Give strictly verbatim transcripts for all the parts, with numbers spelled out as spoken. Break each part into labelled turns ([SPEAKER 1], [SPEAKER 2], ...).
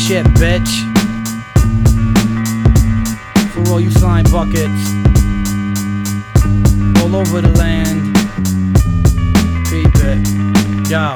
[SPEAKER 1] shit, bitch. For all you slime buckets all over the land. Keep it. Yo.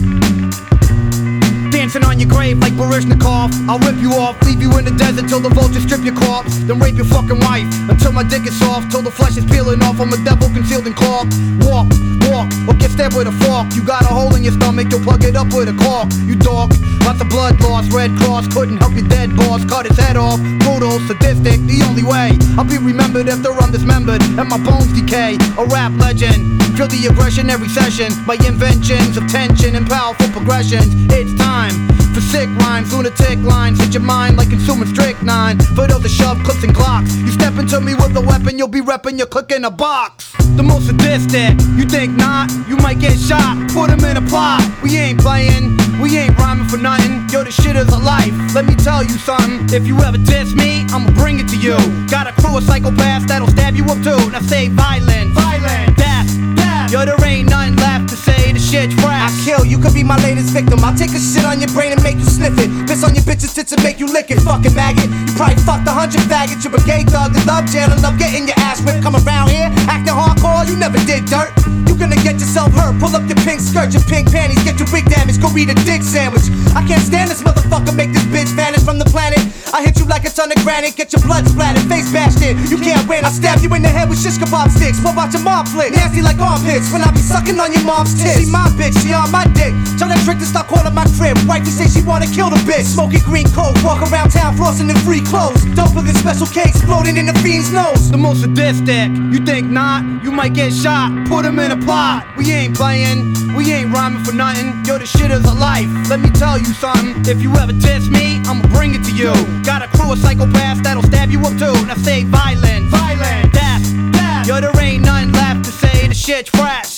[SPEAKER 1] Dancing on your grave like Baryshnikov. I'll rip you off, leave you in the desert till the vultures strip your corpse. Then rape your fucking wife until my dick is soft, till the flesh is peeling off. I'm a devil concealed in cloth. Walk, walk, or get stabbed with a fork. You got a hole in your stomach, you'll plug it up with a cork. You dog, lots of blood loss. Red Cross couldn't help your dead boss. Cut his head off, brutal, sadistic, the only way I'll be remembered after I'm dismembered and my bones decay. A rap legend, feel the aggression every session. My inventions of tension and powerful progressions. It's time for sick rhymes, lunatic lines. Hit your mind like consuming strychnine. For those that shove clips and glocks, you step into me with a weapon, you'll be repping your click in a box. The most sadistic, you think not? You might get shot, put him in a plot. We ain't playing, we ain't rhyming for nothing. Yo, this shit is a life, let me tell you something. If you ever diss me, I'ma bring it to you. Got a crew of psychopaths that'll stab you up too. Now say violent, violent, death, death. Yo, there ain't nothing left to say, the shit's fresh.
[SPEAKER 2] I kill, you could be my latest victim. I'll take a shit on your brain and make you sniff it. Piss on your bitch's tits and make you lick it. Fucking maggot, you probably fucked a hundred faggots. You're a gay thug that love jail and love getting your ass whipped. Come around here, acting hardcore, you never did dirt. You gonna get yourself hurt, pull up your pink skirt, your pink panties, get your wig damaged, go eat a dick sandwich. I can't stand this motherfucker, make this bitch vanish from the planet. I hit you like a ton of granite, get your blood splattered, face bashed in. You can't win, I stab you in the head with shish kebab sticks. What about your mom flick? Nasty like armpits, when I be sucking on your mom's tits. See my bitch, she on my dick. Tell that trick to stop calling my crib. Wifey say she wanna kill the bitch. Smoking green coke, walk around town flossing in free clothes. Dope with a special cake, exploding in the fiend's nose.
[SPEAKER 1] The most sadistic, you think not? You might get shot, put him in a plot. We ain't playing, we ain't rhyming for nothing. Yo, this shit is a life, let me tell you something. If you ever diss me, I'ma bring it to you. Got a crew of psychopaths that'll stab you up too. Now say violent, violent, death, death. Yo, there ain't nothing left to say, the shit's fresh.